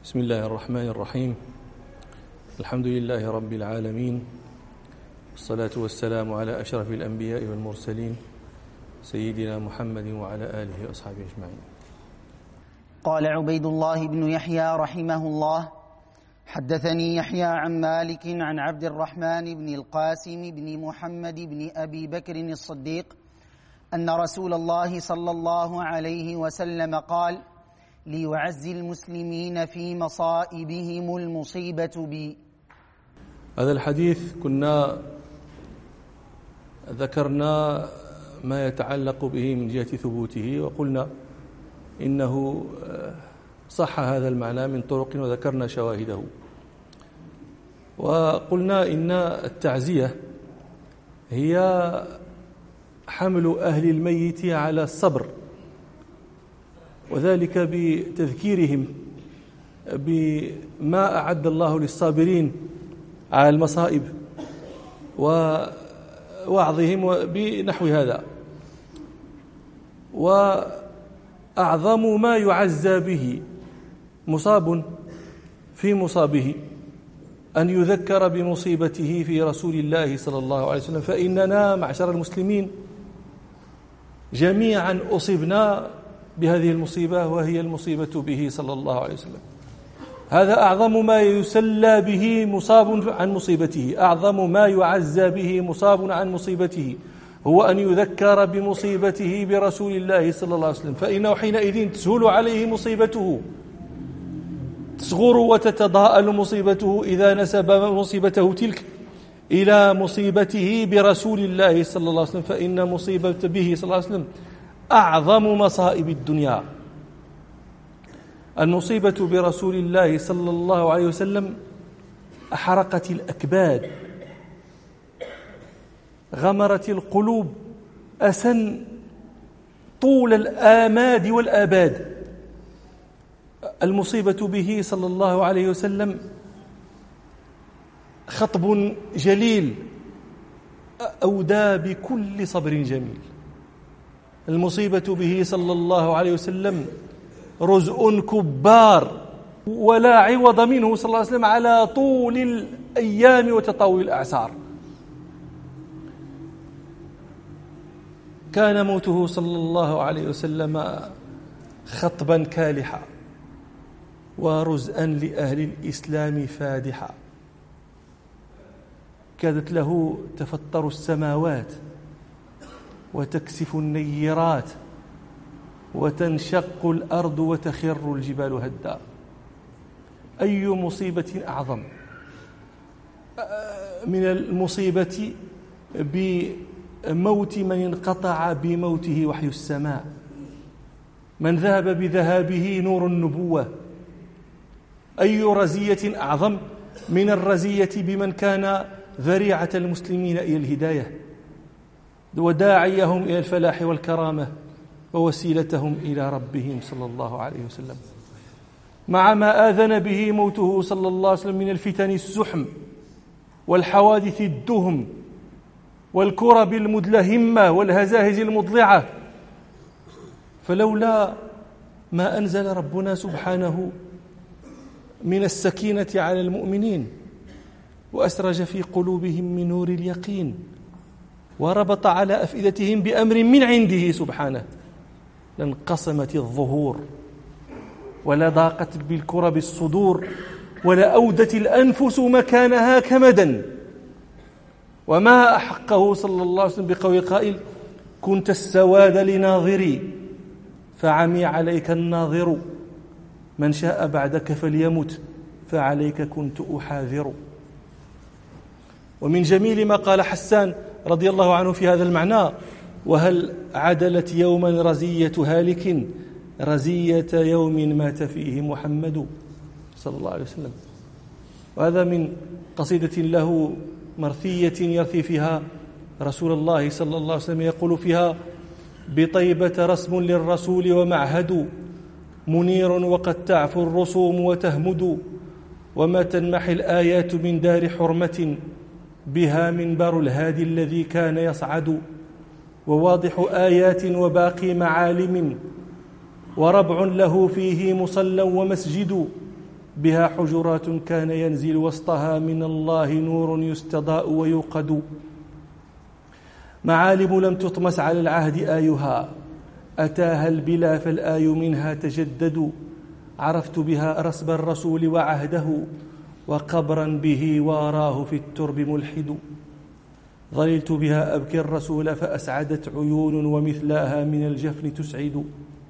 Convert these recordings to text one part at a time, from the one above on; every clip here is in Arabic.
بسم الله الرحمن الرحيم. الحمد لله رب العالمين، والصلاة والسلام على أشرف الأنبياء والمرسلين سيدنا محمد وعلى آله وأصحابه أجمعين. قال عبيد الله بن يحيى رحمه الله: حدثني يحيى عن مالك عن عبد الرحمن بن القاسم بن محمد بن أبي بكر الصديق أن رسول الله صلى الله عليه وسلم قال: ليعزي المسلمين في مصائبهم المصيبة بي. هذا الحديث كنا ذكرنا ما يتعلق به من جهة ثبوته، وقلنا إنه صح هذا المعنى من طرق وذكرنا شواهده، وقلنا إن التعزية هي حمل أهل الميت على الصبر، وذلك بتذكيرهم بما أعد الله للصابرين على المصائب ووعظهم بنحو هذا. وأعظم ما يعزى به مصاب في مصابه أن يذكر بمصيبته في رسول الله صلى الله عليه وسلم، فإننا معشر المسلمين جميعا أصبنا بهذه المصيبة، وهي المصيبة به صلى الله عليه وسلم. هذا أعظم ما يسلى به مصاب عن مصيبته، أعظم ما يعزى به مصاب عن مصيبته هو أن يذكر بمصيبته برسول الله صلى الله عليه وسلم، فإنه حينئذ تسهل عليه مصيبته، تصغر وتتضاءل مصيبته إذا نسب مصيبته تلك إلى مصيبته برسول الله صلى الله عليه وسلم، فإن مصيبة به صلى الله عليه وسلم أعظم مصائب الدنيا. المصيبة برسول الله صلى الله عليه وسلم أحرقت الأكباد، غمرت القلوب أسن طول الآماد والآباد. المصيبة به صلى الله عليه وسلم خطب جليل أودى بكل صبر جميل. المصيبة به صلى الله عليه وسلم رزء كبار ولا عوض منه صلى الله عليه وسلم على طول الأيام وتطاول الأعسار. كان موته صلى الله عليه وسلم خطبا كالحا ورزءا لأهل الإسلام فادحا، كادت له تفطر السماوات وتكسف النيرات وتنشق الأرض وتخر الجبال هدا. أي مصيبة أعظم من المصيبة بموت من انقطع بموته وحي السماء، من ذهب بذهابه نور النبوة. أي رزية أعظم من الرزية بمن كان ذريعة المسلمين إلى الهداية وداعيهم إلى الفلاح والكرامة ووسيلتهم إلى ربهم صلى الله عليه وسلم، مع ما آذن به موته صلى الله عليه وسلم من الفتن السحم والحوادث الدهم والكرب المدلهمة والهزاهز المضلعة. فلولا ما أنزل ربنا سبحانه من السكينة على المؤمنين وأسرج في قلوبهم من نور اليقين وربط على أفئدتهم بأمر من عنده سبحانه، لانقسمت الظهور ولا ضاقت بالكرب الصدور ولا أودت الأنفس مكانها كمدا. وما أحقه صلى الله عليه وسلم بقول قائل: كنت السواد لناظري فعمي عليك الناظر، من شاء بعدك فليمت فعليك كنت أحاذر. ومن جميل ما قال حسان رضي الله عنه في هذا المعنى: وهل عدلت يوما رزية هالك رزية يوم مات فيه محمد صلى الله عليه وسلم. وهذا من قصيدة له مرثية يرثي فيها رسول الله صلى الله عليه وسلم، يقول فيها: بطيبة رسم للرسول ومعهد منير وقد تعفو الرسوم وتهمد، وما تنمحي الآيات من دار حرمة بها منبر الهادي الذي كان يصعد، وواضح آيات وباقي معالم وربع له فيه مصلى ومسجد، بها حجرات كان ينزل وسطها من الله نور يستضاء ويوقد، معالم لم تطمس على العهد آيها، أتاها البلا فالآي منها تجدد، عرفت بها رسب الرسول وعهده، وقبرا به واراه في الترب ملحد، ظللت بها أبكي الرسول فأسعدت عيون، ومثلاها من الجفن تسعد.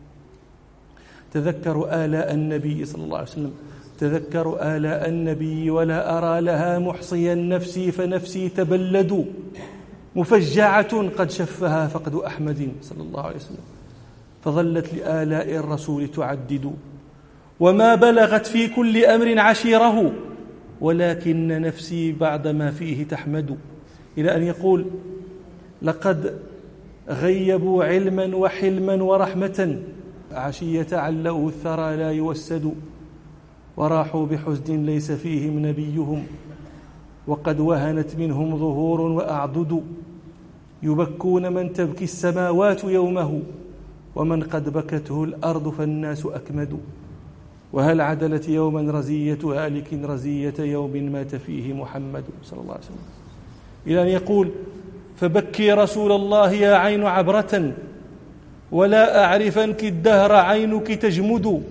تذكر آلاء النبي صلى الله عليه وسلم، تذكر آلاء النبي ولا أرى لها محصيا نفسي، فنفسي تبلد، مفجعة قد شفها فقد أحمد صلى الله عليه وسلم، فظلت لآلاء الرسول تعدد، وما بلغت في كل أمر عشيره، ولكن نفسي بعد ما فيه تحمد. إلى أن يقول: لقد غيبوا علما وحلما ورحمة، عشية علوه الثرى لا يوسد، وراحوا بحزن ليس فيهم نبيهم، وقد وهنت منهم ظهور وأعضد، يبكون من تبكي السماوات يومه، ومن قد بكته الأرض فالناس أكمد، وهل عدلت يوما رزية هالك رزية يوم مات فيه محمد صلى الله عليه وسلم. إلى أن يقول: فبكي رسول الله يا عين عبرة، ولا أعرفنك الدهر عينك تجمد،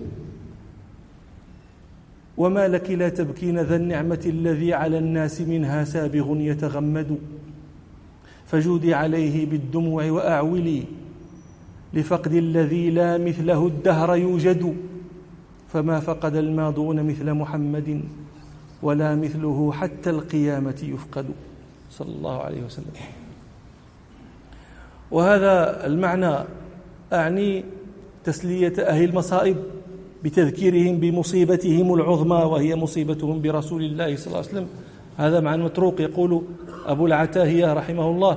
وما لك لا تبكين ذا النعمة الذي على الناس منها سابغ يتغمد، فجودي عليه بالدموع وأعولي، لفقد الذي لا مثله الدهر يوجد، فما فقد الماضون مثل محمد، ولا مثله حتى القيامة يفقد صلى الله عليه وسلم. وهذا المعنى أعني تسلية أهل المصائب بتذكيرهم بمصيبتهم العظمى، وهي مصيبتهم برسول الله صلى الله عليه وسلم. هذا معنى متروك. يقول أبو العتاهية رحمه الله: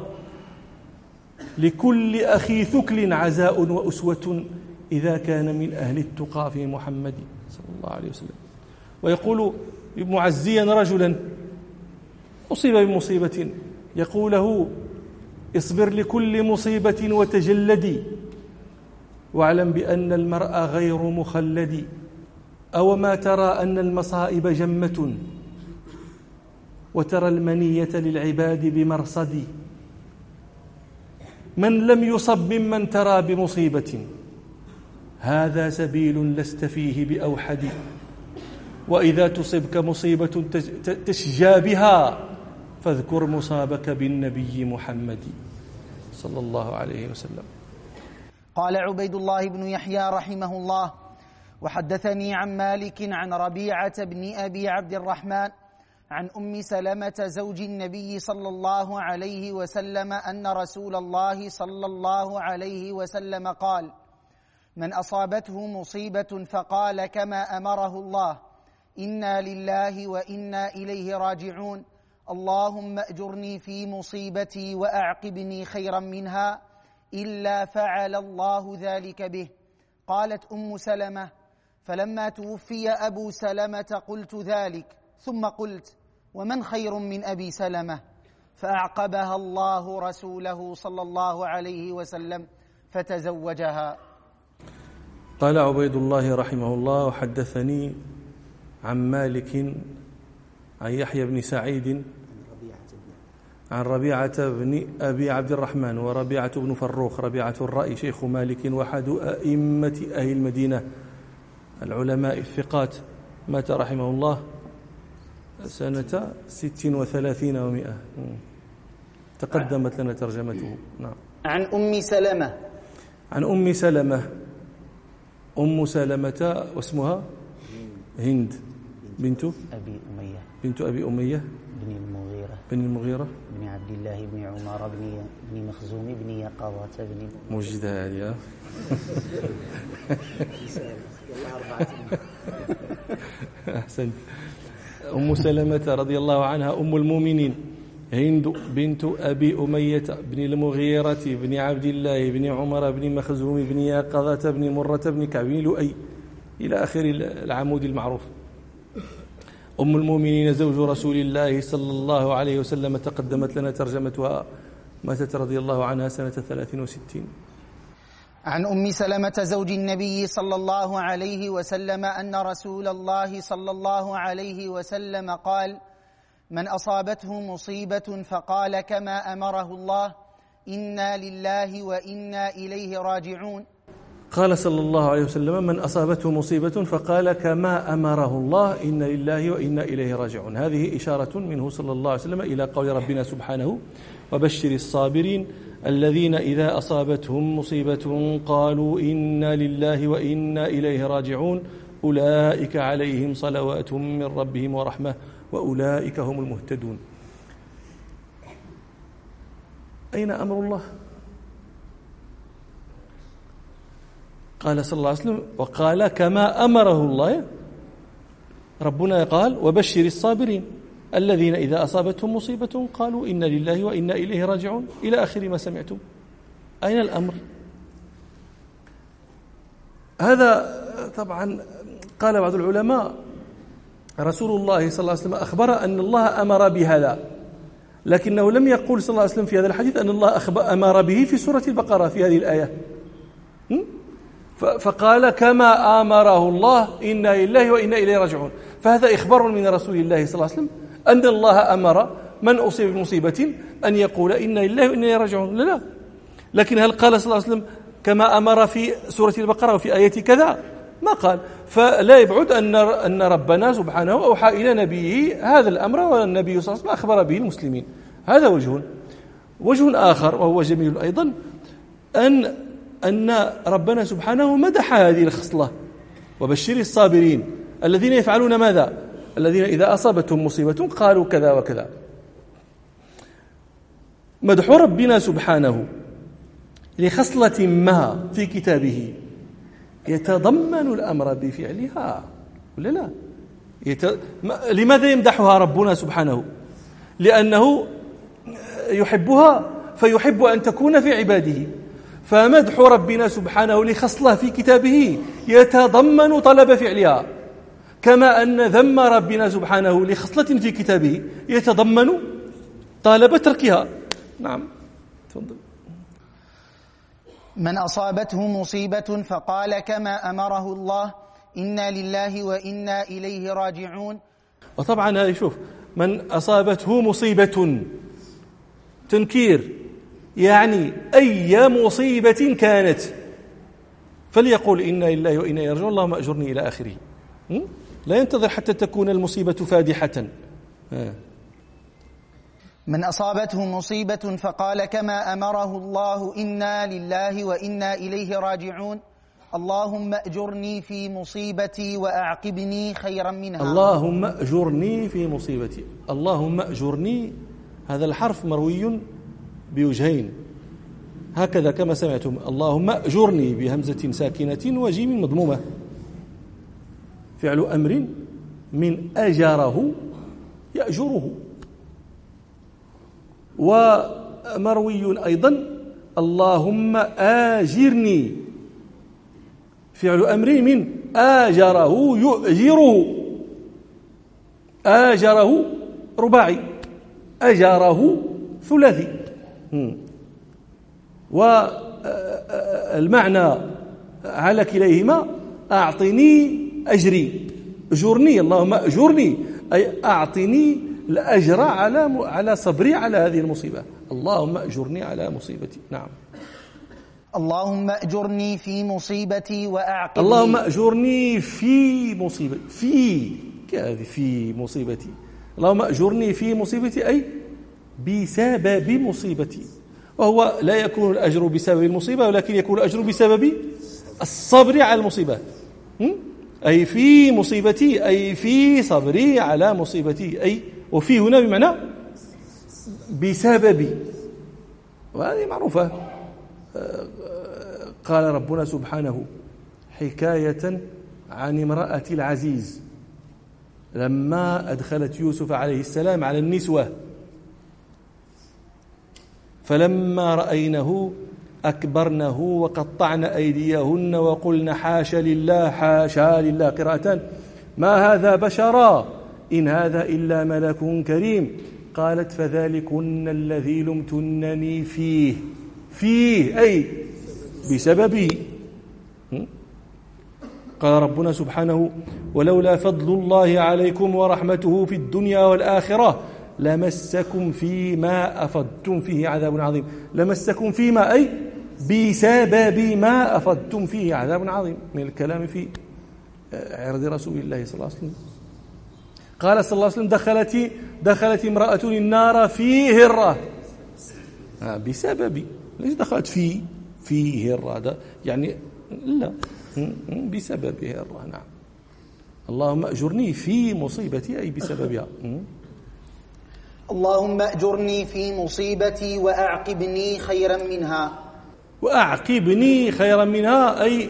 لكل أخي ثكل عزاء وأسوة، إذا كان من أهل التقى في محمد صلى الله عليه وسلم. ويقول معزيا رجلا أصيب بمصيبة، يقول له: اصبر لكل مصيبة وتجلدي، واعلم بأن المرء غير مخلد، أو ما ترى أن المصائب جمة، وترى المنية للعباد بمرصد، من لم يصب ممن ترى بمصيبة، هذا سبيل لست فيه بأوحد، وإذا تصبك مصيبة تشجى بها، فاذكر مصابك بالنبي محمد صلى الله عليه وسلم. قال عبيد الله بن يحيى رحمه الله: وحدثني عن مالك عن ربيعة بن أبي عبد الرحمن عن أم سلمة زوج النبي صلى الله عليه وسلم أن رسول الله صلى الله عليه وسلم قال: من أصابته مصيبة فقال كما أمره الله: إنا لله وإنا إليه راجعون، اللهم أجرني في مصيبتي وأعقبني خيرا منها، إلا فعل الله ذلك به. قالت أم سلمة: فلما توفي أبو سلمة قلت ذلك، ثم قلت: ومن خير من أبي سلمة؟ فأعقبها الله رسوله صلى الله عليه وسلم فتزوجها. قال عبيد الله رحمه الله: وحدثني عن مالك عن يحيى بن سعيد عن ربيعة بن أبي عبد الرحمن، وربيعة بن فروخ ربيعة الرأي شيخ مالك وأحد أئمة أهل المدينة العلماء الثقات، مات رحمه الله سنة 36 و100. تقدمت لنا ترجمته. نعم. عن أم سلمة. عن أم سلمة. أم سلمة واسمها هند بنت أبي أمية. بنت أبي أمية بن المغيرة بن عبد الله بن عمر بن مخزوم بن يقظة بن مجدها هذه. أحسنت. أم سلمة رضي الله عنها أم المؤمنين هند بنت أبي أمية بن المغيرة بن عبد الله بن عمر بن مخزوم بن يقظة بن مرة بن كعب بن لؤي إلى آخر العمود المعروف. أم المؤمنين زوج رسول الله صلى الله عليه وسلم، تقدمت لنا ترجمتها، ماتت رضي الله عنها سنة 63. عن أم سلمة زوج النبي صلى الله عليه وسلم أن رسول الله صلى الله عليه وسلم قال: من أصابته مصيبة فقال كما أمره الله إنا لله وإنا إليه راجعون. قال صلى الله عليه وسلم: من أصابته مصيبة فقال كما أمره الله إنا لله وإنا إليه راجعون. هذه إشارة منه صلى الله عليه وسلم إلى قول ربنا سبحانه: وبشر الصابرين الذين إذا أصابتهم مصيبة قالوا إنا لله وإنا إليه راجعون أولئك عليهم صلوات من ربهم ورحمة وأولئك هم المهتدون. أين أمر الله؟ قال صلى الله عليه وسلم: وقال كما أمره الله. ربنا قال: وبشر الصابرين الذين إذا أصابتهم مصيبة قالوا إنا لله وإنا إليه راجعون، إلى آخر ما سمعتم. أين الأمر؟ هذا طبعا قال بعض العلماء: رسول الله صلى الله عليه وسلم أخبر أن الله أمر بهذا، لكنه لم يقول صلى الله عليه وسلم في هذا الحديث أن الله أمر به في سورة البقرة في هذه الآية. فقال كما أمره الله إنا لله وإنا إليه راجعون، فهذا إخبار من رسول الله صلى الله عليه وسلم أن الله أمر من أصيب بمصيبة أن يقول إنا لله وإنا إليه راجعون. لا، لكن هل قال صلى الله عليه وسلم كما أمر في سورة البقرة وفي آية كذا؟ ما قال. فلا يبعد أن ربنا سبحانه أوحى إلى نبيه هذا الأمر، والنبي صلى الله عليه وسلم أخبر به المسلمين. هذا وجه آخر وهو جميل أيضا، أن ربنا سبحانه مدح هذه الخصلة: وبشر الصابرين الذين يفعلون ماذا؟ الذين إذا أصابتهم مصيبة قالوا كذا وكذا. مدح ربنا سبحانه لخصلة ما في كتابه يتضمن الأمر بفعلها ولا لا؟ لماذا يمدحها ربنا سبحانه؟ لأنه يحبها فيحب أن تكون في عباده. فمدح ربنا سبحانه لخصلة في كتابه يتضمن طلب فعلها، كما أن ذم ربنا سبحانه لخصلة في كتابه يتضمن طلب تركها. نعم، تفضل. من أصابته مصيبة فقال كما أمره الله إنا لله وإنا إليه راجعون. وطبعا هذه شوف، من أصابته مصيبة تنكير، يعني أي مصيبة كانت، فليقول إنا لله وإنا إليه راجعون اللهم أجرني إلى آخره. لا ينتظر حتى تكون المصيبة فادحة. من أصابته مصيبة فقال كما أمره الله إنا لله وإنا إليه راجعون اللهم أجرني في مصيبتي وأعقبني خيرا منها. اللهم أجرني في مصيبتي. اللهم أجرني، هذا الحرف مروي بوجهين هكذا كما سمعتم: اللهم أجرني بهمزة ساكنة وجيم مضمومة، فعل أمر من أجره يأجره. ومروي أيضا: اللهم آجرني، فعل أمر من آجره يؤجره. آجره رباعي، أجره ثلاثي. والمعنى على كليهما: أعطني أجري. أجرني، اللهم أجرني أي أعطني الأجر على صبري على هذه المصيبة. اللهم أجرني على مصيبتي. نعم. اللهم أجرني في مصيبتي وأعقبني. اللهم أجرني في مصيبتي، في مصيبتي. اللهم أجرني في مصيبتي أي بسبب مصيبتي. وهو لا يكون الأجر بسبب المصيبة، ولكن يكون الأجر بسبب الصبر على المصيبة. أي في مصيبتي أي في صبري على مصيبتي، أي وفي هنا بمعنى بسبب. وهذه معروفة. قال ربنا سبحانه حكاية عن امرأة العزيز لما أدخلت يوسف عليه السلام على النسوة: فلما رأينه أكبرنه وقطعن أيديهن وقلن حاشا لله، حاشا لله قراءتان، ما هذا بشرا إن هذا إلا ملك كريم. قالت: فذلكن الذي لمتنني فيه أي بسببه. قال ربنا سبحانه: ولولا فضل الله عليكم ورحمته في الدنيا والآخرة لمسكم فيما أفضتم فيه عذاب عظيم. لمسكم فيما أي بسبب ما أفضتم فيه عذاب عظيم، من الكلام في عرض رسول الله صلى الله عليه وسلم. قال صلى الله عليه وسلم: دخلت امرأة النار في هرة، بسبب، ليش دخلت في هرة يعني، لا، بسبب هرة. نعم. اللهم أجرني في مصيبتي، أي بسببها. اللهم أجرني في مصيبتي وأعقبني خيرا منها. وأعقبني خيرا منها أي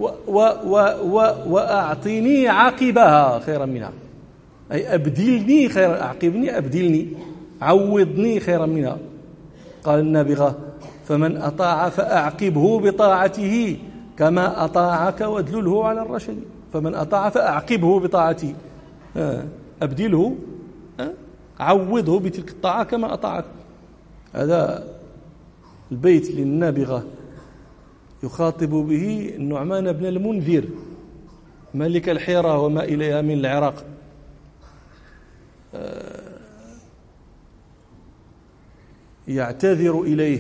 وأعطني عاقبها خيرا منها، أي أبدلني خيرا، أعقبني أبدلني، عوضني خيرا منها. قال النابغة: فمن أطاع فأعقبه بطاعته كما أطاعك وادلله على الرشد. فمن أطاع فأعقبه بطاعته، أبدله، عوضه بتلك الطاعة كما أطاعك. هذا البيت للنابغة يخاطب به النعمان بن المنذر ملك الحيرة وما إليها من العراق. يعتذر إليه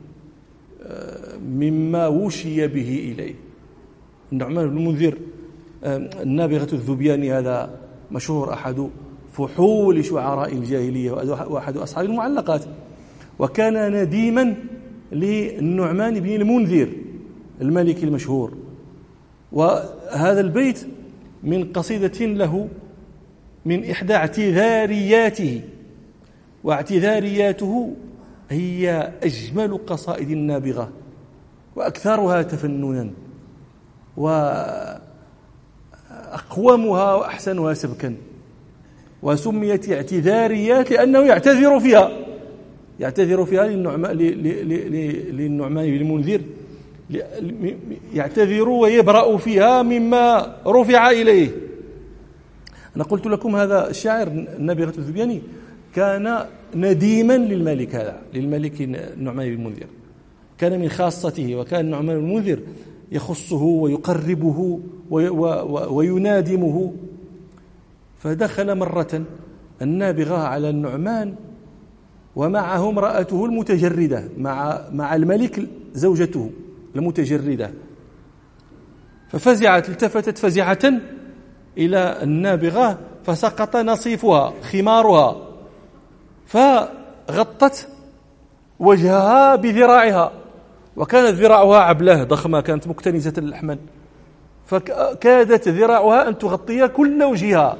مما وشي به إليه. النعمان بن المنذر النابغة الذبياني هذا مشهور، أحد فحول شعراء الجاهلية وأحد أصحاب المعلقات، وكان نديما للنعمان بن المنذر الملك المشهور. وهذا البيت من قصيدة له من إحدى اعتذارياته، واعتذارياته هي أجمل قصائد النابغة وأكثرها تفننا وأقومها وأحسنها سبكا، وسميت اعتذاريات لأنه يعتذر فيها للنعمان بن المنذر، يعتذر ويبرأ فيها مما رفع إليه. أنا قلت لكم هذا الشاعر النابغة الذبياني كان نديما للملك هذا، للملك النعمان بن المنذر، كان من خاصته. وكان النعمان بن المنذر يخصه ويقربه وينادمه. فدخل مرة النابغة على النعمان ومعه امرأته المتجردة، مع الملك زوجته المتجردة. ففزعت، التفتت فزعة إلى النابغة فسقط نصيفها خمارها، فغطت وجهها بذراعها، وكانت ذراعها عبلة ضخمة، كانت مكتنزة اللحما، فكادت ذراعها أن تغطي كل وجهها.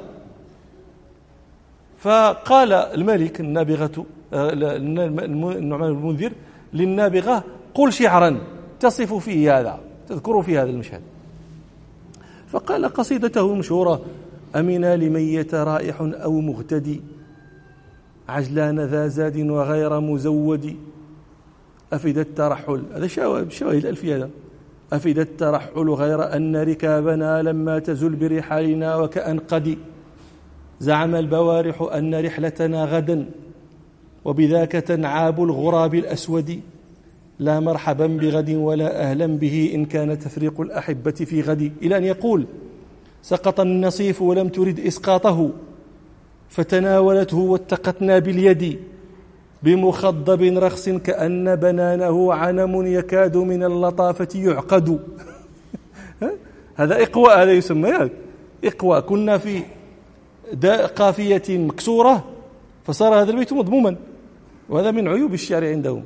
فقال الملك النابغة النعمان بن المنذر للنابغة: قل شعرا تصف فيه هذا، تذكر في هذا المشهد. فقال قصيدته المشهورة: أمنا لميت رائح أو مغتدي، عجلان ذا زاد وغير مزود، أفد الترحل، هذا شواهد الألفية هذا، أفد الترحل غير أن ركابنا لما تزل برحالنا وكأن قد زعم البوارح أن رحلتنا غدا وبذاك تنعاب الغراب الأسود، لا مرحبا بغد ولا أهلا به إن كان تفريق الأحبة في غد. إلى أن يقول: سقط النصيف ولم ترد إسقاطه فتناولته واتقتنا باليد، بمخضب رخص كأن بنانه عنم يكاد من اللطافة يعقد. هذا إقواء، هذا يسمى إقواء. كنا في قافية مكسورة فصار هذا البيت مضموما، وهذا من عيوب الشعر عندهم.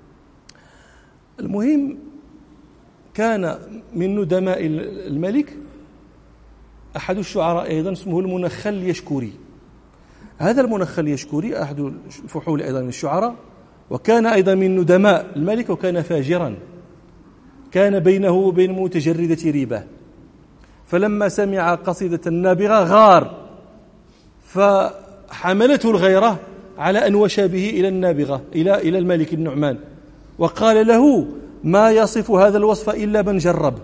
المهم، كان من ندماء الملك أحد الشعراء أيضا اسمه المنخل اليشكوري. هذا المنخل اليشكوري أحد الفحول أيضا من الشعراء، وكان أيضا من ندماء الملك، وكان فاجرا، كان بينه وبين المتجردة ريبة. فلما سمع قصيدة النابغة غار، فحملته الغيرة على أن وشى به إلى النابغة، إلى الملك النعمان، وقال له: ما يصف هذا الوصف إلا من جرب.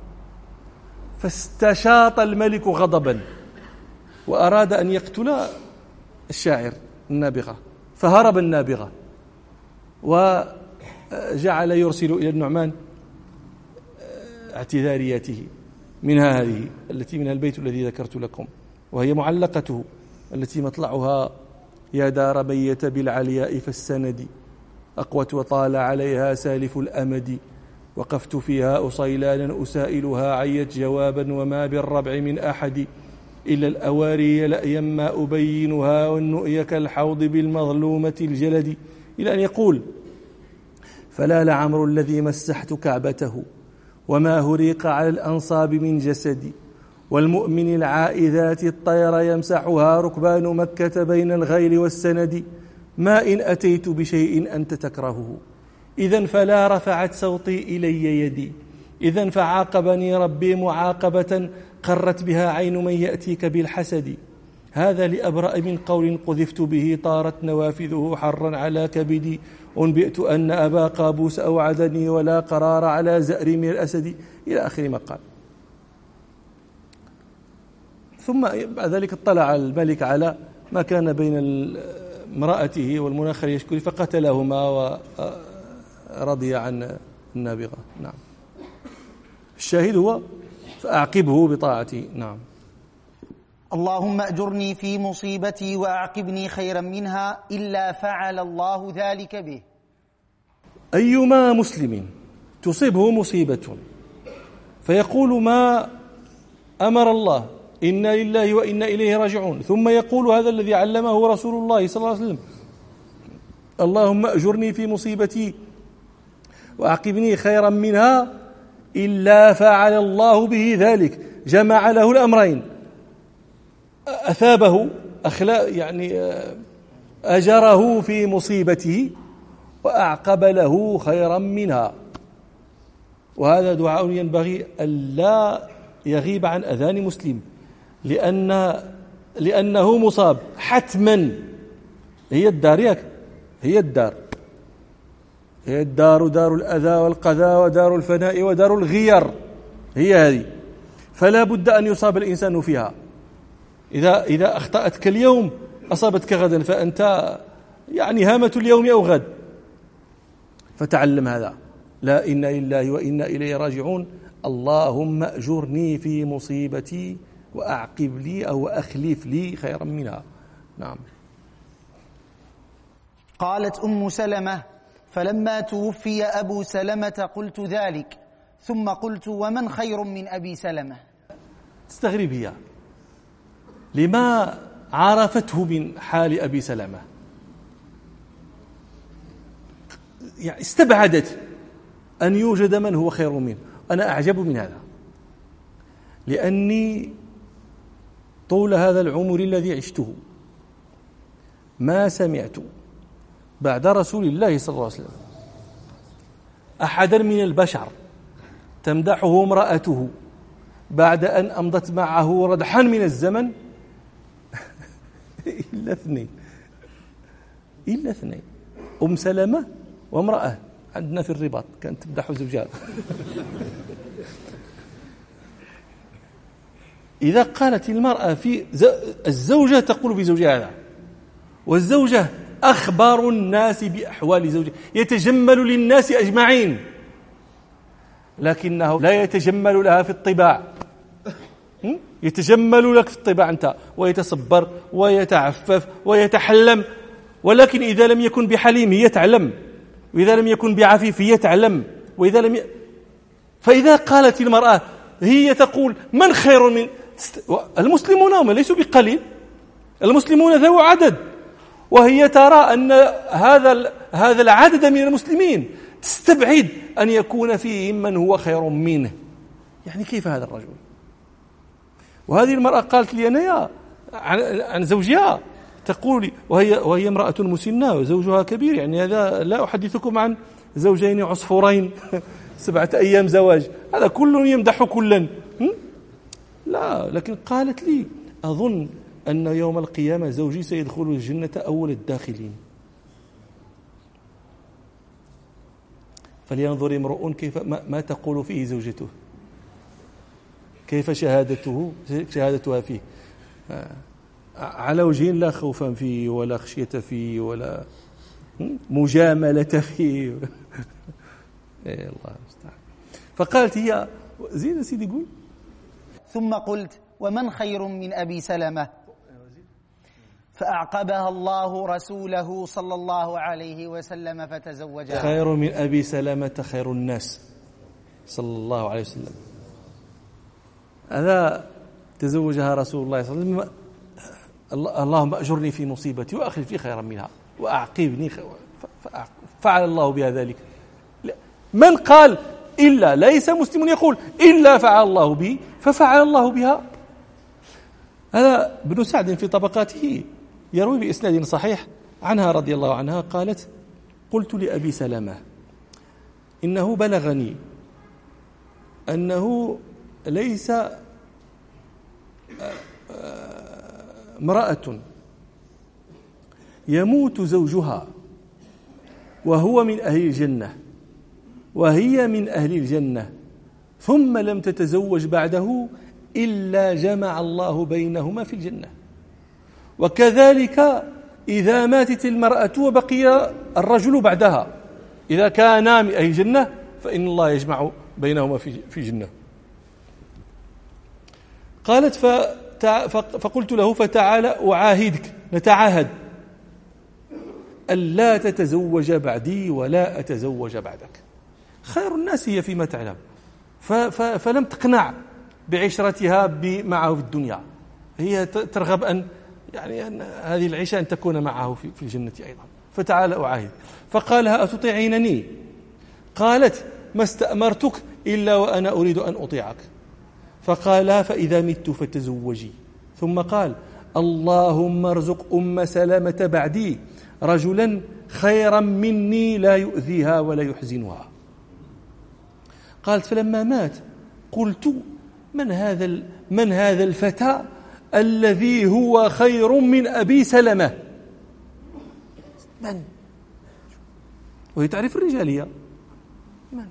فاستشاط الملك غضبا وأراد أن يقتل الشاعر النابغة، فهرب النابغة وجعل يرسل إلى النعمان اعتذارياته، منها هذه التي منها البيت الذي ذكرت لكم، وهي معلقته التي مطلعها: يا دار بيت بالعلياء فالسند أقوت وطال عليها سالف الأمد، وقفت فيها أصيلانا أسائلها عيت جوابا وما بالربع من أحد، إلا الأواري لأيا ما أبينها والنؤي كالحوض بالمظلومة الجلد، إلى أن يقول: فلا لعمر الذي مسحت كعبته وما هريق على الأنصاب من جسدي، والمؤمن العائذات الطير يمسحها ركبان مكة بين الغيل والسند، ما إن أتيت بشيء أنت تكرهه إذن فلا رفعت صوتي إلي يدي، إذن فعاقبني ربي معاقبة قرت بها عين من يأتيك بالحسد، هذا لأبرأ من قول قذفت به طارت نوافذه حرا على كبدي، أنبئت أن أبا قابوس أوعدني ولا قرار على زأر من الأسد، إلى آخر ما قال. ثم بعد ذلك اطلع الملك على ما كان بين امرأته والمناخر يشكري فقتلهما ورضي عن النابغة. نعم. الشاهد هو فأعقبه بطاعتي. نعم. اللهم أجرني في مصيبتي وأعقبني خيرا منها إلا فعل الله ذلك به. أيما مسلم تصيبه مصيبة فيقول ما أمر الله إنا لله وإنا إليه راجعون، ثم يقول هذا الذي علمه رسول الله صلى الله عليه وسلم: اللهم أجرني في مصيبتي وأعقبني خيرا منها إلا فعل الله به ذلك، جمع له الأمرين: أثابه أجره في مصيبته وأعقب له خيرا منها. وهذا دعاء ينبغي ألا يغيب عن أذان مسلم، لأنه مصاب حتما. هي الدار دار الأذى والقذى ودار الفناء ودار الغير، هي هذه، فلا بد أن يصاب الإنسان فيها. إذا أخطأتك اليوم أصابتك غدا، فأنت هامة اليوم أو غد. فتعلم هذا: لا إنا لله وإنا إليه راجعون، اللهم أجرني في مصيبتي وأعقب لي أو أخلف لي خيرا منها. نعم. قالت أم سلمة: فلما توفي أبو سلمة قلت ذلك، ثم قلت: ومن خير من أبي سلمة؟ تستغرب هي لما عرفته من حال أبي سلمة، استبعدت أن يوجد من هو خير منه. أنا أعجب من هذا، لأني طول هذا العمر الذي عشته ما سمعت بعد رسول الله صلى الله عليه وسلم أحدا من البشر تمدحه امرأته بعد أن أمضت معه ردحا من الزمن إلا اثنين: أم سلمة وامرأة عندنا في الرباط كانت تمدح زوجها. إذا قالت المرأة في الزوجة تقول في زوجها هذا، والزوجة أخبر الناس بأحوال زوجها، يتجمل للناس أجمعين، لكنه لا يتجمل لها في الطباع. يتجمل لك في الطباع أنت، ويتصبر ويتعفف ويتحلم، ولكن إذا لم يكن بحليم يتعلم، وإذا لم يكن بعفيف يتعلم، فإذا قالت المرأة هي تقول: من خير من المسلمون؟ هم ليسوا بقليل، المسلمون ذو عدد، وهي ترى أن هذا العدد من المسلمين تستبعد أن يكون فيهم من هو خير منه. كيف هذا الرجل؟ وهذه المرأة قالت لي أنا عن زوجها، تقول لي وهي امرأة مسنة وزوجها كبير، هذا لا أحدثكم عن زوجين عصفورين 7 أيام زواج، هذا كل يمدح كلا. لا، لكن قالت لي: أظن أن يوم القيامة زوجي سيدخل الجنة أول الداخلين. فلينظر امرؤ كيف ما تقول فيه زوجته، كيف شهادتها فيه، على وجه لا خوفا فيه ولا خشية فيه ولا مجاملة فيه. الله المستعان. فقالت هي: زين سيدي قول. ثم قلت: ومن خير من أبي سلمة؟ فأعقبها الله رسوله صلى الله عليه وسلم فتزوجها. خير من أبي سلمة خير الناس صلى الله عليه وسلم. هذا تزوجها رسول الله صلى الله عليه وسلم. اللهم أجرني في مصيبتي وأخلف لي خيرا منها وأعقبني فعل الله بها ذلك. من قال إلا ليس مسلم يقول إلا فعل الله به ففعل الله بها. هذا ابن سعد في طبقاته يروي بإسناد صحيح عنها رضي الله عنها قالت: قلت لأبي سلمة: إنه بلغني أنه ليس امرأة يموت زوجها وهو من أهل الجنة وهي من أهل الجنة ثم لم تتزوج بعده إلا جمع الله بينهما في الجنة، وكذلك إذا ماتت المرأة وبقي الرجل بعدها إذا كانا من أهل الجنة فإن الله يجمع بينهما في الجنة. قالت: فقلت له: فتعال أعاهدك، نتعاهد ألا تتزوج بعدي ولا أتزوج بعدك. خير الناس هي فيما تعلم، فلم تقنع بعشرتها معه في الدنيا، هي ترغب أن هذه العيشة أن تكون معه في الجنة أيضا. فتعال أعاهد. فقالها: أتطيعينني؟ قالت: ما استأمرتك إلا وأنا أريد أن أطيعك. فقال: فإذا مت فتزوجي. ثم قال: اللهم ارزق أم سلمة بعدي رجلا خيرا مني لا يؤذيها ولا يحزنها. قالت: فلما مات قلت: من هذا الفتى الذي هو خير من أبي سلمة؟ من؟ وهي تعرف الرجالية. من؟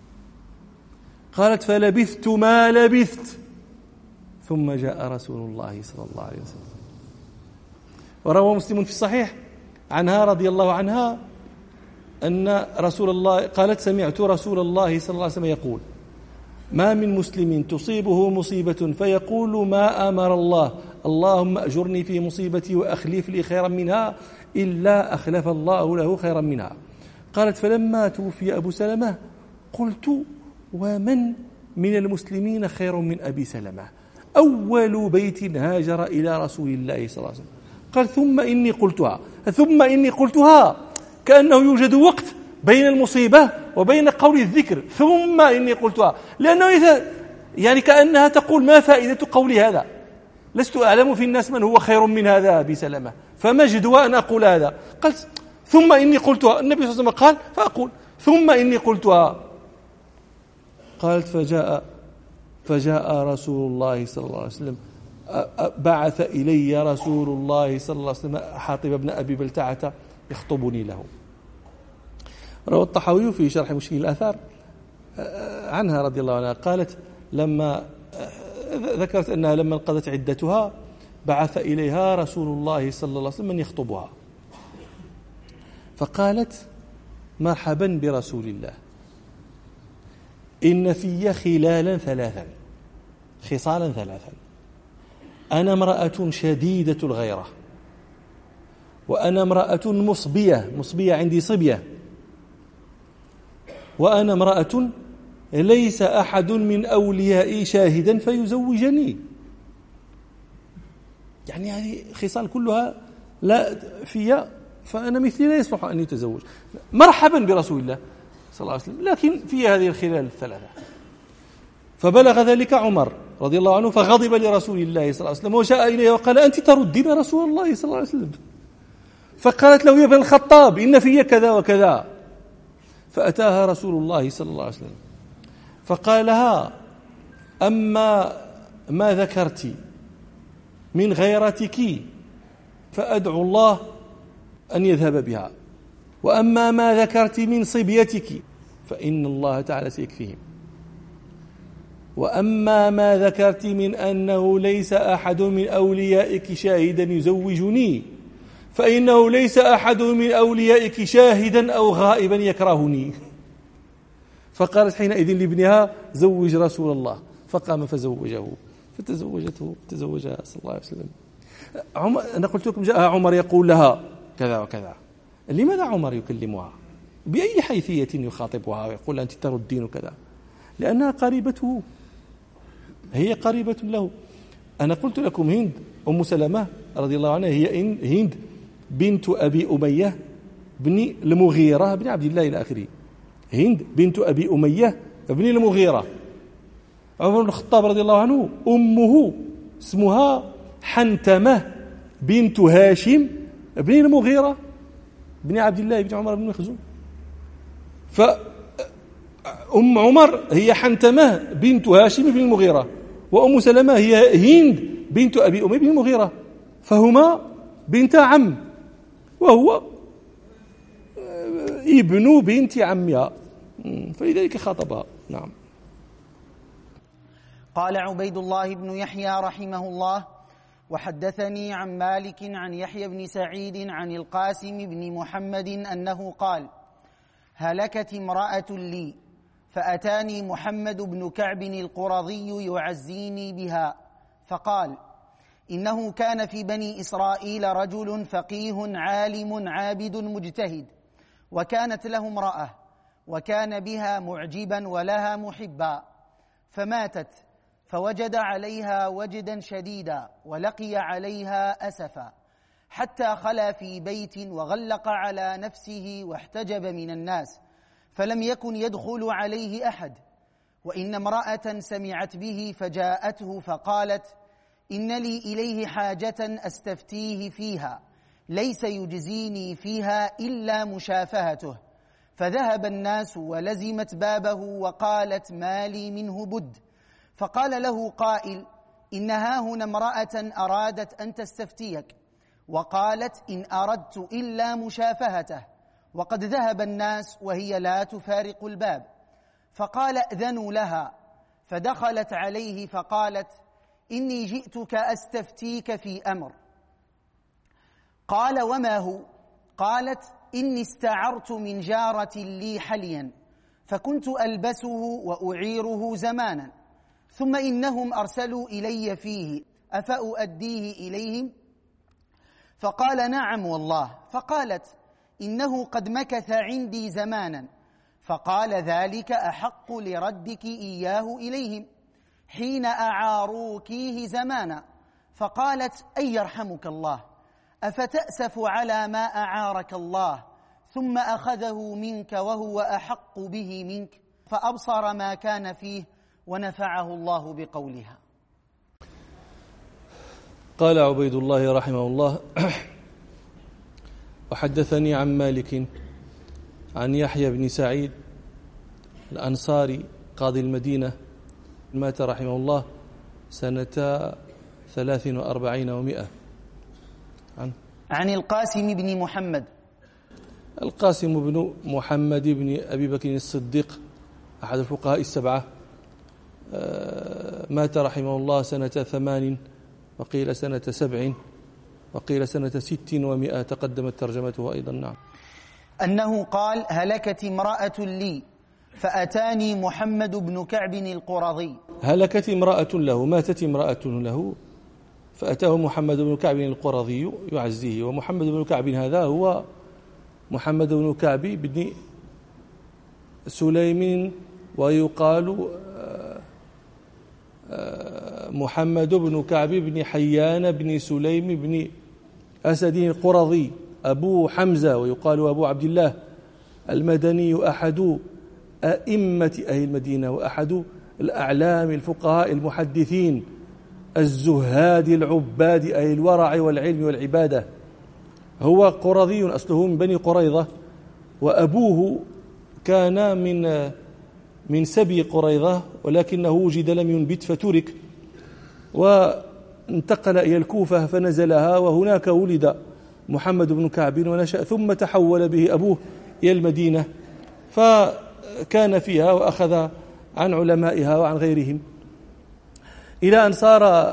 قالت: فلبثت ما لبثت ثم جاء رسول الله صلى الله عليه وسلم. وروى مسلم في الصحيح عنها رضي الله عنها أن رسول الله قالت: سمعت رسول الله صلى الله عليه وسلم يقول: ما من مسلم تصيبه مصيبة فيقول ما أمر الله اللهم أجرني في مصيبتي وأخلف لي خيرا منها إلا أخلف الله له خيرا منها. قالت: فلما توفي أبو سلمة قلت: ومن من المسلمين خير من أبي سلمة؟ أول بيت هاجر إلى رسول الله صلى الله عليه وسلم. قال: ثم إني قلتها كأنه يوجد وقت بين المصيبة وبين قول الذكر ثم إني قلتها، لأنه كأنها تقول: ما فائدة قولي هذا؟ لست أعلم في الناس من هو خير من هذا أبي سلمة، فما جدوى أن أقول هذا؟ قالت: ثم إني قلتها. النبي صلى الله عليه وسلم قال فأقول ثم إني قلتها. قالت: فجاء رسول الله صلى الله عليه وسلم، بعث إلي رسول الله صلى الله عليه وسلم حاطب بن أبي بلتعة يخطبني له. روى الطحاوي في شرح مشكل الآثار عنها رضي الله عنها قالت: لما ذكرت أنها لما انقضت عدتها بعث إليها رسول الله صلى الله عليه وسلم من يخطبها، فقالت: مرحبا برسول الله، إن في خصالا ثلاثا، أنا امرأة شديدة الغيرة، وأنا امرأة مصبية عندي صبية، وأنا امرأة ليس أحد من أوليائي شاهدا فيزوجني. هذه خصال كلها لا فيها، فأنا مثلي لا يصلح أن يتزوج. مرحبا برسول الله صلى الله عليه وسلم، لكن في هذه الخلال الثلاثة. فبلغ ذلك عمر رضي الله عنه فغضب لرسول الله صلى الله عليه وسلم وجاء إليه وقال: أنت تردين رسول الله صلى الله عليه وسلم؟ فقالت له: يا ابن الخطاب إن في كذا وكذا. فأتاها رسول الله صلى الله عليه وسلم فقال لها: أما ما ذكرت من غيرتك فأدعو الله أن يذهب بها، وأما ما ذكرت من صبيتك فإن الله تعالى سيكفيهم، وأما ما ذكرت من أنه ليس أحد من أوليائك شاهدا يزوجني فإنه ليس أحد من أوليائك شاهدا أو غائبا يكرهني. فقالت حينئذ لابنها زوج رسول الله، فقام فزوجه، تزوجها صلى الله عليه وسلم. أنا قلت لكم جاء عمر يقول لها كذا وكذا. لماذا عمر يكلمها؟ بأي حيثية يخاطبها ويقول أنت تردين كذا؟ لأنها قريبته، هي قريبة له. أنا قلت لكم هند أم سلمة رضي الله عنها هي هند بنت أبي أمية بن المغيرة بن عبد الله إلى آخره. هند بنت أبي أمية بن المغيرة. عمر بن الخطاب رضي الله عنه أمه اسمها حنتمة بنت هاشم بن المغيرة بن عبد الله بن عمر بن مخزوم. فأم عمر هي حنتمة بنت هاشم بن المغيرة، وأم سلمة هي هند بنت أبي أمية بن المغيرة، فهما بنت عم، وهو ابن بنت عمها، فلذلك خاطبها. نعم. قال عبيد الله بن يحيى رحمه الله: وحدثني عن مالك عن يحيى بن سعيد عن القاسم بن محمد أنه قال: هلكت امرأة لي فأتاني محمد بن كعب القرظي يعزيني بها، فقال: إنه كان في بني إسرائيل رجل فقيه عالم عابد مجتهد، وكانت له امرأة وكان بها معجبا ولها محبا، فماتت، فوجد عليها وجدا شديدا ولقي عليها أسفا، حتى خلا في بيت وغلق على نفسه واحتجب من الناس، فلم يكن يدخل عليه أحد. وإن امرأة سمعت به فجاءته فقالت: إن لي إليه حاجة أستفتيه فيها، ليس يجزيني فيها إلا مشافهته. فذهب الناس ولزمت بابه وقالت: ما لي منه بد. فقال له قائل: إن هاهنا امرأة أرادت أن تستفتيك، وقالت: إن أردت إلا مشافهته، وقد ذهب الناس وهي لا تفارق الباب. فقال: أذنوا لها. فدخلت عليه فقالت: إني جئتك أستفتيك في أمر. قال: وما هو؟ قالت: إني استعرت من جارة لي حليا، فكنت ألبسه وأعيره زمانا، ثم إنهم أرسلوا إلي فيه، أفأؤديه إليهم؟ فقال: نعم والله. فقالت: إنه قد مكث عندي زمانا. فقال: ذلك أحق لردك إياه إليهم حين أعاروكيه زمانا. فقالت: أي يرحمك الله، أفتأسف على ما أعارك الله ثم أخذه منك وهو أحق به منك؟ فأبصر ما كان فيه ونفعه الله بقولها. قال عبيد الله رحمه الله: وحدثني عن مالك عن يحيى بن سعيد الأنصاري قاضي المدينة، مات رحمه الله سنة 43 و100. عن القاسم بن محمد. القاسم بن محمد بن أبي بكر الصديق أحد الفقهاء السبعة، مات رحمه الله سنة 8 وقيل سنة 7 وقيل سنة 6 و100، تقدمت ترجمته أيضا. نعم. أنه قال: هلكت امرأة لي فأتاني محمد بن كعب القرظي. هلكت امرأة له، ماتت امرأة له، فأتاه محمد بن كعب القرظي يعزيه. ومحمد بن كعب هذا هو محمد بن كعب بن سليم، ويقال محمد بن كعب بن حيان بن سليم بن أسد القرظي أبو حمزة، ويقال أبو عبد الله المدني، أحد أئمة أهل المدينة وأحد الأعلام الفقهاء المحدثين الزهاد العباد أهل الورع والعلم والعبادة. هو قرظي أصله من بني قريظة، وأبوه كان من سبي قريظة، ولكنه وجد لم ينبت فترك، وانتقل إلى الكوفة فنزلها، وهناك ولد محمد بن كعب ونشأ، ثم تحول به أبوه إلى المدينة، فكان فيها وأخذ عن علمائها وعن غيرهم، إلى أن صار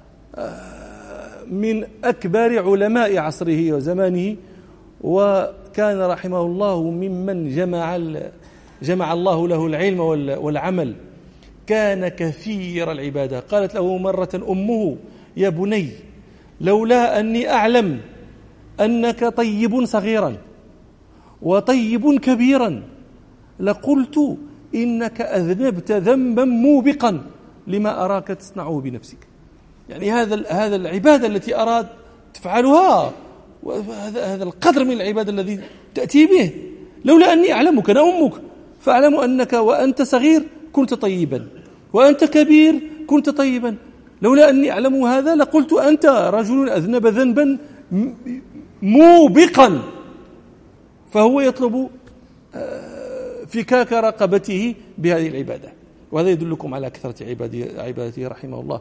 من أكبر علماء عصره وزمانه. وكان رحمه الله ممن جمع جمع الله له العلم والعمل، كان كثير العبادة. قالت له مرة أمه: يا بني، لولا أني أعلم أنك طيب صغيرا وطيب كبيرا لقلت إنك أذنبت ذنبا موبقا لما أراك تصنعه بنفسك. يعني هذا العبادة التي أراد تفعلها، وهذا القدر من العبادة الذي تأتي به، لولا أني أعلمك أنا أمك، فأعلم أنك وأنت صغير كنت طيبا وأنت كبير كنت طيبا، لولا أني أعلم هذا لقلت أنت رجل أذنب ذنبا موبقا. فهو يطلب فكاك رقبته بهذه العبادة، وهذا يدلكم على كثرة عبادته رحمه الله.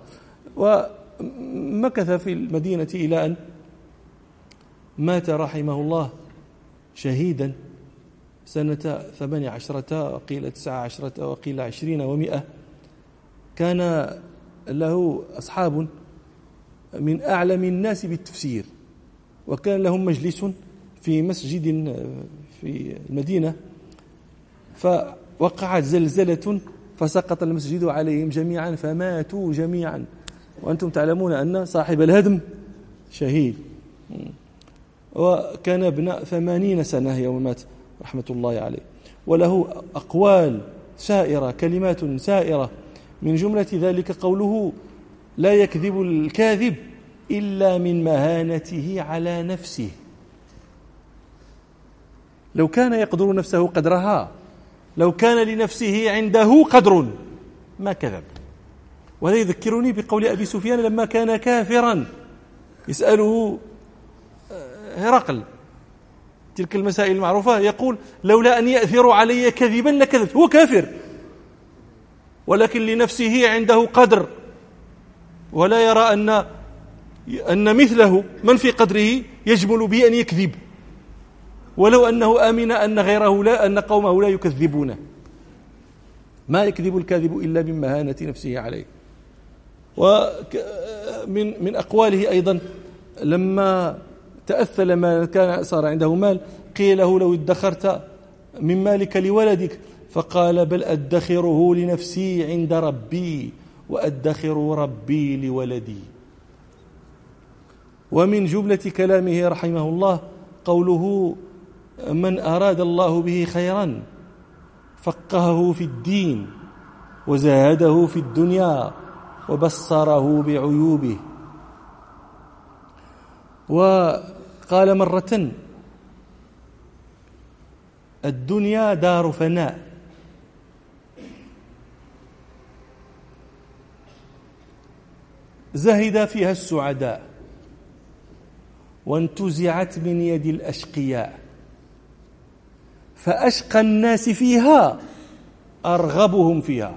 ومكث في المدينة إلى أن مات رحمه الله شهيدا سنة 18 وقيل 19 وقيل 20 و100. كان له أصحاب من أعلم الناس بالتفسير، وكان لهم مجلس في مسجد في المدينة، فوقعت زلزلة فسقط المسجد عليهم جميعا فماتوا جميعا، وأنتم تعلمون أن صاحب الهدم شهيد. وكان ابن 80 سنة يوم مات رحمة الله عليه، وله أقوال سائرة، كلمات سائرة، من جملة ذلك قوله: لا يكذب الكاذب إلا من مهانته على نفسه. لو كان يقدر نفسه قدرها، لو كان لنفسه عنده قدر ما كذب. وهذا يذكرني بقول أبي سفيان لما كان كافرا يسأله هرقل تلك المسائل المعروفة، يقول: لولا أن يأثروا علي كذبا لكذبت. هو كافر ولكن لنفسه عنده قدر، ولا يرى أن مثله من في قدره يجمل به أن يكذب، ولو أنه آمن أن غيره لا، أن قومه لا يكذبونه. ما يكذب الكاذب إلا من مهانة نفسه عليه. ومن أقواله أيضا لما تأثل ما كان صار عنده مال، قيل له: لو ادخرت من مالك لولدك، فقال: بل أدخره لنفسي عند ربي وأدخر ربي لولدي. ومن جملة كلامه رحمه الله قوله: من أراد الله به خيرا فقهه في الدين وزاهده في الدنيا وبصره بعيوبه. وقال مرة: الدنيا دار فناء، زهد فيها السعداء وانتزعت من يد الأشقياء، فأشقى الناس فيها أرغبهم فيها،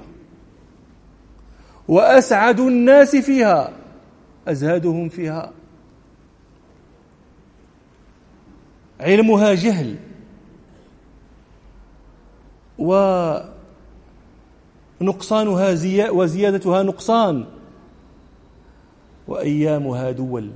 وأسعد الناس فيها أزهدهم فيها. علمها جهل ونقصانها وزيادتها نقصان، وأيامها دول.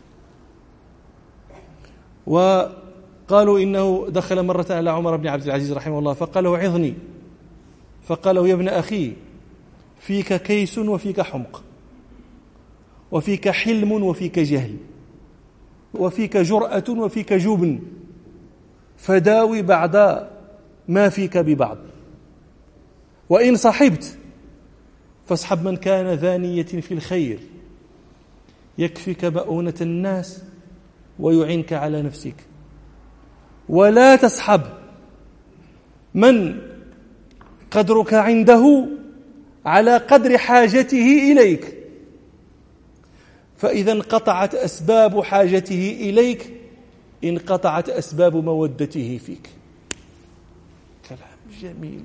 وقالوا إنه دخل مرة على عمر بن عبد العزيز رحمه الله فقال له: عظني. فقال له: يا ابن أخي، فيك كيس وفيك حمق، وفيك حلم وفيك جهل، وفيك جرأة وفيك جبن، فداوي بعض ما فيك ببعض، وإن صحبت فاصحب من كان ذانية في الخير، يكفيك مؤونة الناس ويعنك على نفسك، ولا تصحب من قدرك عنده على قدر حاجته إليك، فإذا انقطعت أسباب حاجته إليك انقطعت أسباب مودته فيك. كلام جميل.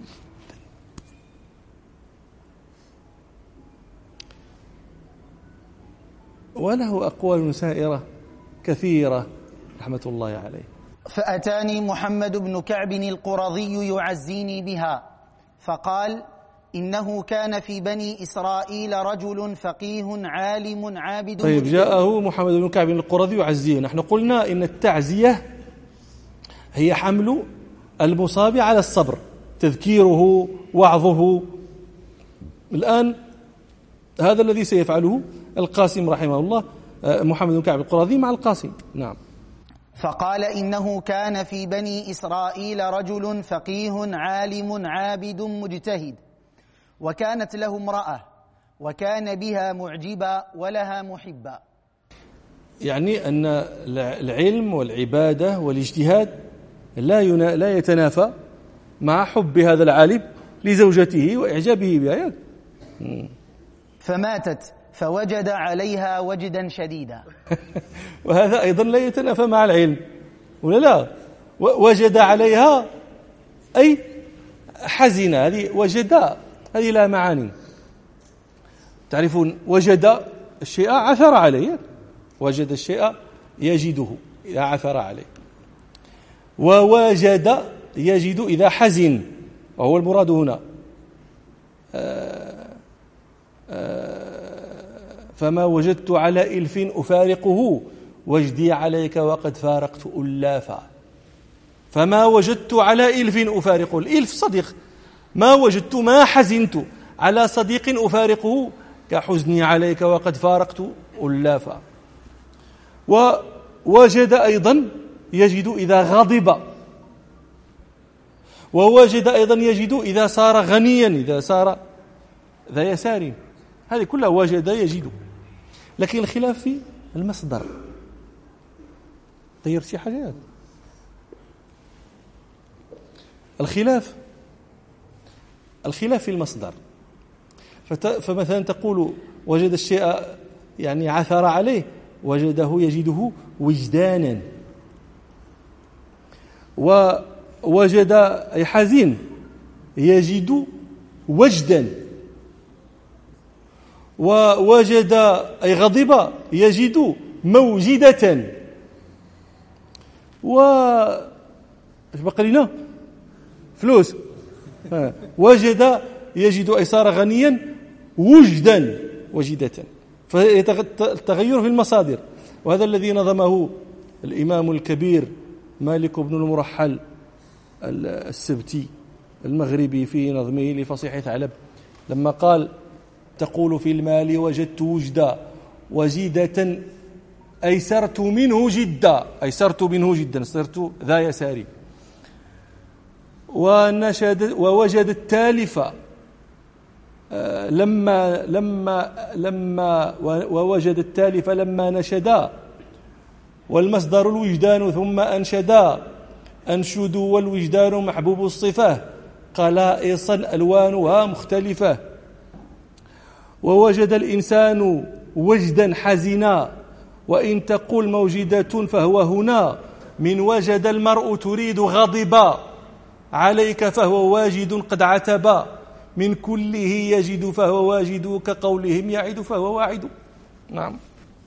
وله أقوال سائرة كثيرة رحمة الله عليه. فأتاني محمد بن كعب القرظي يعزيني بها، فقال: إنه كان في بني إسرائيل رجل فقيه عالم عابد. طيب، جاءه محمد بن كعب القرظي يعزيه. نحن قلنا إن التعزية هي حمل المصاب على الصبر، تذكيره وعظه. الآن هذا الذي سيفعله القاسم رحمه الله، محمد بن كعب القرظي مع القاسم. نعم. فقال إنه كان في بني إسرائيل رجل فقيه عالم عابد مجتهد، وكانت له امرأة وكان بها معجبا ولها محبا. يعني أن العلم والعبادة والاجتهاد لا يتنافى مع حب هذا العالم لزوجته وإعجابه بها. فماتت فوجد عليها وجدا شديدا. وهذا أيضا لا يتنافى مع العلم، ولا لا؟ وجد عليها أي حزن. هذه وجد هذه لا معاني. تعرفون وجد الشيء عثر عليه، وجد الشيء يجده إذا عثر عليه، ووجد يجد إذا حزن، وهو المراد هنا. فما وجدت على إلف أفارقه وجدي عليك وقد فارقت ألافا. فما وجدت على إلف أفارقه، الإلف صديق، ما وجدت ما حزنت على صديق أفارقه كحزني عليك وقد فارقت ألافا. ووجد أيضا يجد إذا غضب، ووجد أيضا يجد إذا صار غنيا، إذا صار ذا يسار. هذه كلها وجد يجد، لكن الخلاف في المصدر. طير شي حاجات. الخلاف في المصدر. فمثلا تقول وجد الشيء يعني عثر عليه، وجده يجده وجدانا. ووجد أي حزين يجد وجدا. ووجد أي غضب يجد موجدة. ايش بقى لنا؟ فلوس. وجد يجد أي صار غنيا وجدا، وجدة. فالتغير في المصادر، وهذا الذي نظمه الإمام الكبير مالك بن المرحل السبتي المغربي في نظمه لفصيح ثعلب، لما قال: تقول في المال وجدت وجدا وجدة أيسرت منه جدا، أيسرت منه جدا، صرت ذا يساري. ووجد التالف ووجد التالف لما نشدا، والمصدر الوجدان ثم أنشدا، أنشد والوجدان محبوب الصفة، قلائصا ألوانها مختلفة. ووجد الإنسان وجدا حزنا، وإن تقول موجدة فهو هنا، من وجد المرء تريد غضبا، عليك فهو واجد قد عتبا، من كله يجد فهو واجد، كقولهم يعد فهو واعد. نعم.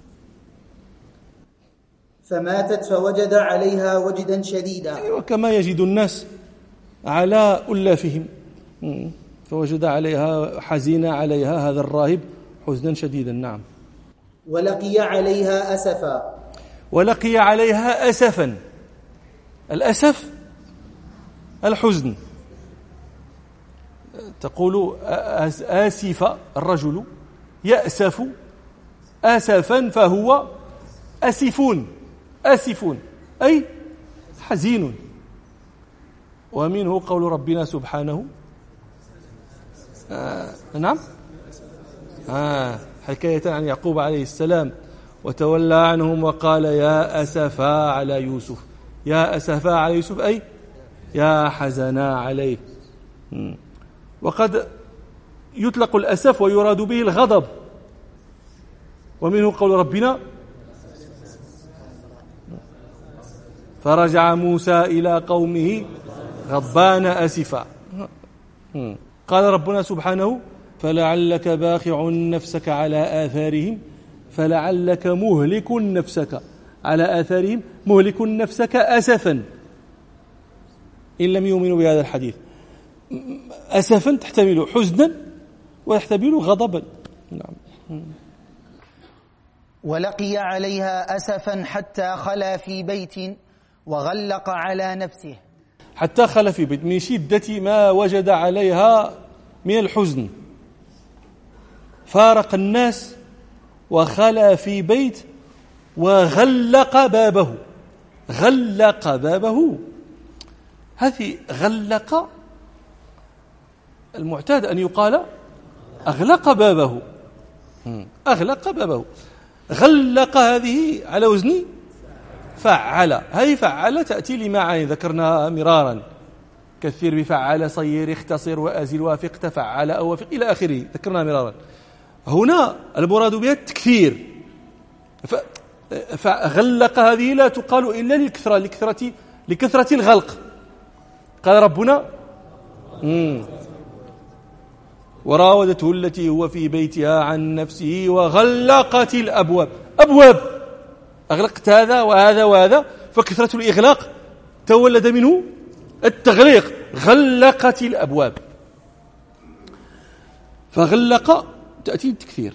فماتت فوجد عليها وجدا شديدا، وكما يجد الناس على ألافهم، فوجد عليها حزين عليها هذا الراهب حزنا شديدا. نعم. ولقي عليها أسفا، ولقي عليها أسفا. الأسف الحزن. تقول آسف الرجل، يأسف أسفا فهو أسفون، أسفون أي حزين. ومنه قول ربنا سبحانه نعم حكاية عن يعقوب عليه السلام: وتولى عنهم وقال يا أسفا على يوسف. يا أسفا على يوسف أي يا حزنا عليه. وقد يطلق الأسف ويراد به الغضب. ومنه قول ربنا: فرجع موسى إلى قومه غضبان أسفا. قال ربنا سبحانه: فلعلك باخع نفسك على آثارهم، فلعلك مهلك نفسك على آثارهم، مهلك نفسك أسفا إن لم يؤمنوا بهذا الحديث. أسفا تحتمل حزنا وتحتمل غضبا. نعم. ولقي عليها أسفا حتى خلا في بيت وغلق على نفسه، حتى خلى في بيت من شدة ما وجد عليها من الحزن، فارق الناس وخلى في بيت وغلق بابه. غلق بابه، هذه غلق المعتاد أن يقال أغلق بابه. أغلق بابه. غلق هذه على وزن فعل. هذه فعل تأتي لمعاني ذكرناها مرارا، كثير بفعل، صير، اختصر، وأزل، وافق، تفعل أو وافق إلى آخره، ذكرناها مرارا. هنا المراد بها التكثير. فغلق هذه لا تقال إلا لكثرة الغلق. قال ربنا وراودته التي هو في بيتها عن نفسه وغلقت الأبواب. أبواب، أغلقت هذا وهذا وهذا، فكثرة الإغلاق تولد منه التغليق. غلقت الأبواب. فغلق تأتي للتكثير،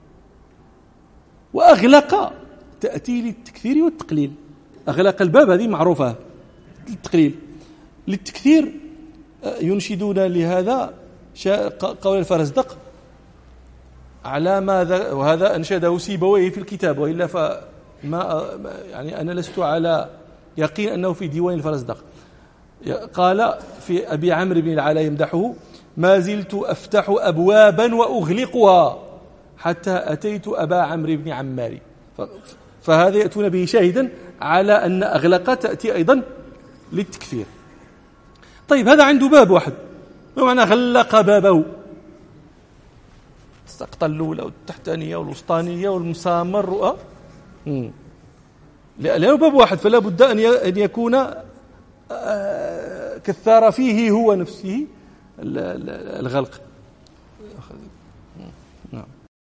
وأغلق تأتي للتكثير والتقليل. أغلق الباب هذه معروفة للتقليل. للتكثير ينشدون لهذا قول الفرزدق على ماذا، وهذا أنشده سيبويه في الكتاب، وإلا فما يعني أنا لست على يقين أنه في ديوان الفرزدق. قال في أبي عمرو بن العلا يمدحه: ما زلت أفتح أبوابا وأغلقها حتى أتيت أبا عمرو بن عماري. فهذا يأتون به شاهدا على أن أغلق تأتي أيضا للتكثير. طيب، هذا عنده باب واحد، ما معنى غلق بابه؟ السقطة الأولى والتحتانية والوسطانية والمسامر، لأنه باب واحد، فلا بد أن يكون كثر فيه هو نفسه الغلق. نعم.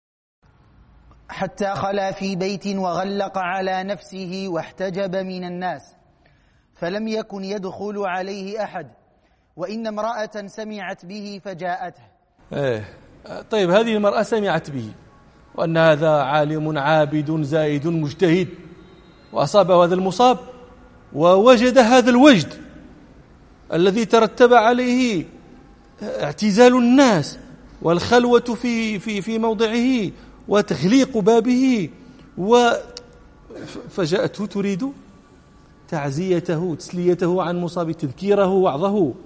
حتى خلا في بيت وغلق على نفسه واحتجب من الناس، فلم يكن يدخل عليه أحد، وإن امرأة سمعت به فجاءته. طيب، هذه المرأة سمعت به وأن هذا عالم عابد زاهد مجتهد، وأصابه هذا المصاب، ووجد هذا الوجد الذي ترتب عليه اعتزال الناس والخلوة في موضعه وتغليق بابه، فجاءته تريد تعزيته، تسليته عن مصاب، تذكيره، وعظه.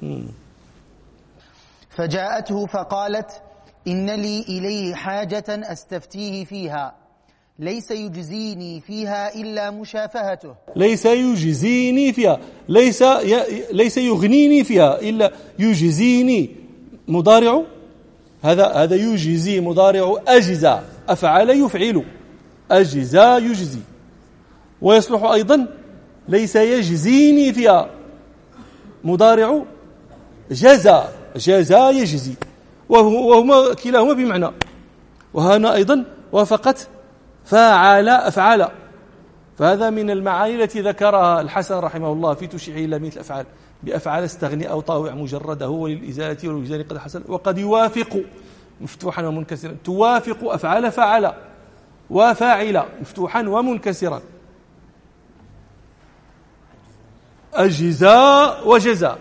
فجاءته فقالت: إن لي إليه حاجة أستفتيه فيها، ليس يجزيني فيها إلا مشافهته. ليس يجزيني فيها، ليس يغنيني فيها إلا يجزيني. مضارع هذا يجزي، مضارع أجزى، أفعل يفعل، أجزى يجزي. ويصلح أيضا ليس يجزيني فيها، مضارع جزى، جزى يجزي، وهما كلاهما بمعنى. وهنا أيضا وافقت فاعل أفعل. فهذا من المعاني التي ذكرها الحسن رحمه الله في تشيعه إلى مثل أفعال: بأفعال استغني أو طاوع مجرده، وللإزالة والوجدان قد حصل، وقد يوافق مفتوحا ومنكسرا. توافق أفعال فعل وفاعل مفتوحا ومنكسرا. أجزاء وجزاء،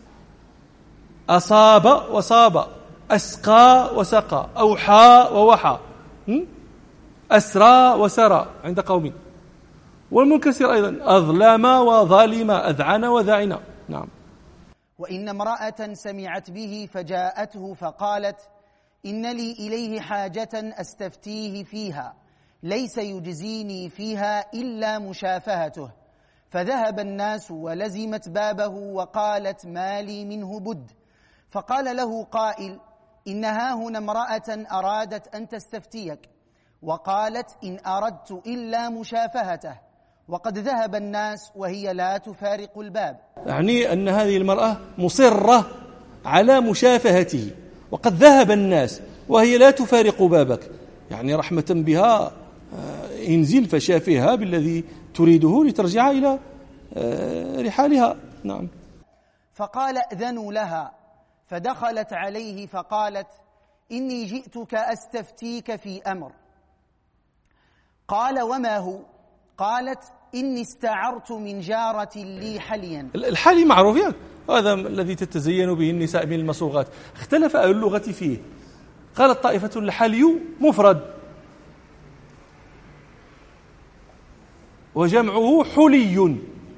أصاب وصاب، أسقى وسقى، أوحى ووحى، أسرى وسرى عند قوم. والمنكسر أيضا أظلم وظالم، أذعن وذعن. نعم. وإن امرأة سمعت به فجاءته فقالت: إن لي إليه حاجة أستفتيه فيها، ليس يجزيني فيها إلا مشافهته. فذهب الناس ولزمت بابه وقالت: ما لي منه بد. فقال له قائل: إن هاهنا امرأة أرادت أن تستفتيك، وقالت: إن أردت إلا مشافهته، وقد ذهب الناس وهي لا تفارق الباب. يعني أن هذه المرأة مصرة على مشافهته، وقد ذهب الناس وهي لا تفارق بابك، يعني رحمة بها انزل فشافها بالذي تريده لترجع إلى رحالها. نعم. فقال: أذنوا لها، فدخلت عليه فقالت: إني جئتك أستفتيك في أمر. قال: وما هو؟ قالت: إني استعرت من جارة لي حليا. الحلي معروف يعني هذا الذي تتزين به النساء من المصوغات. اختلف أهل اللغة فيه. قالت طائفة الحلي مفرد وجمعه حلي،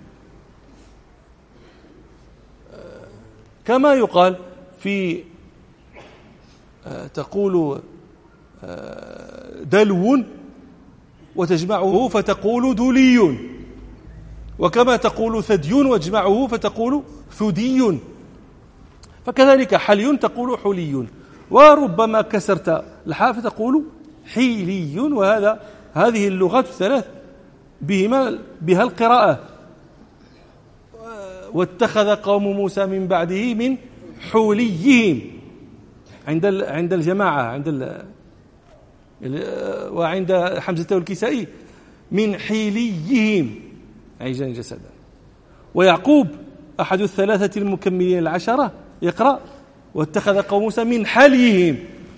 كما يقال في تقول دلو وتجمعه فتقول دلي، وكما تقول ثدي وتجمعه فتقول ثدي، فكذلك حلي تقول حلي، وربما كسرت الحاء فتقول حيلي. هذه اللغات الثلاث بها القراءة. واتخذ قوم موسى من بعده من حوليهم عند الجماعة وعند حمزة والكسائي من حيليهم عجلا جسدا. ويعقوب أحد الثلاثة المكملين العشرة يقرأ واتخذ قوم موسى من حليهم.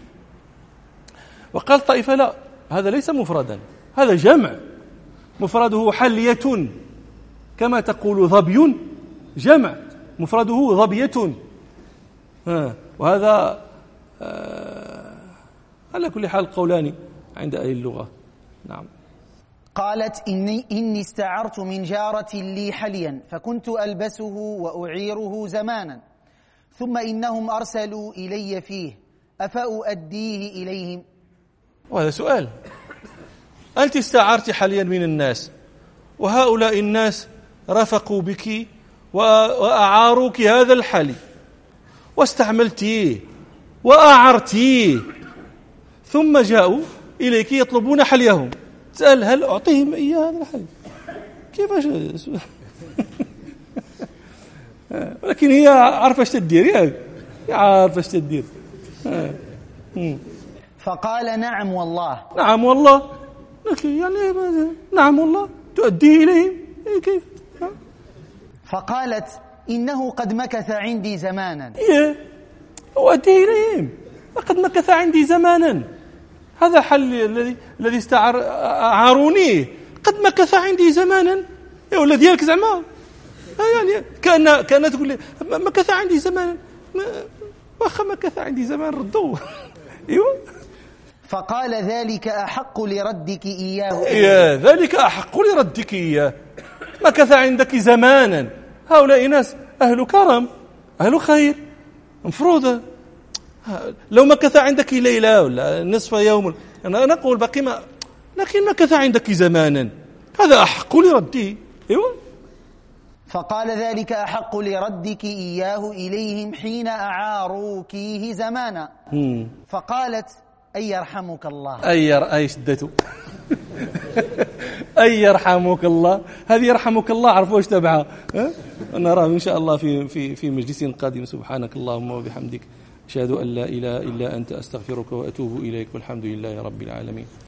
وقال طائفة لا، هذا ليس مفردا، هذا جمع، مفرده حلية كما تقول ظبي، جمع مفرده ظبية. وهذا على كل حال قولان عند أهل اللغة. نعم. قالت إني استعرت من جارة لي حليا فكنت ألبسه وأعيره زمانا، ثم إنهم أرسلوا إلي فيه أفأؤديه إليهم. وهذا سؤال. أنت استعرت حليا من الناس، وهؤلاء الناس رفقوا بك وأعاروك هذا الحلي واستعملتيه وأعرتيه، ثم جاءوا إليك يطلبون حليهم، تسأل هل أعطيهم إياه هذا الحلي؟ كيفاش؟ ولكن هي عارفة ايش تدير، هي عارفة ايش تدير. فقال نعم والله. نعم والله، يعني نعم والله تؤديه إليهم كيف؟ فقالت إنه قد مكث عندي زمانا. أؤديه إليهم، قد مكث عندي زمانا. هذا حل الذي استعارونيه، قد مكث عندي زمانا. ولا ديالك زعما يعني كأن تقول لي مكث عندي زمانا، واخا مكث عندي زمان ردوه. ايوه. فقال ذلك أحق لردك إياه. ذلك أحق لردك إياه. مكث عندك زمانا، هؤلاء ناس أهل كرم أهل خير، مفروض لو مكث عندك ليلة ولا نصف يوم أنا نقول بقي ما، لكن مكث عندك زمانا هذا أحق لرده. ايوه. فقال ذلك أحق لردك إياه إليهم حين أعاروكيه زمانا. فقالت أي يرحمك الله. أي شدته. أي يرحمك الله، هذه يرحمك الله عرفوا ايش تبعها. نراه إن شاء الله في مجلس قادم. سبحانك اللهم وبحمدك، أشهد أن لا إله إلا أنت، أستغفرك وأتوب إليك، والحمد لله رب العالمين.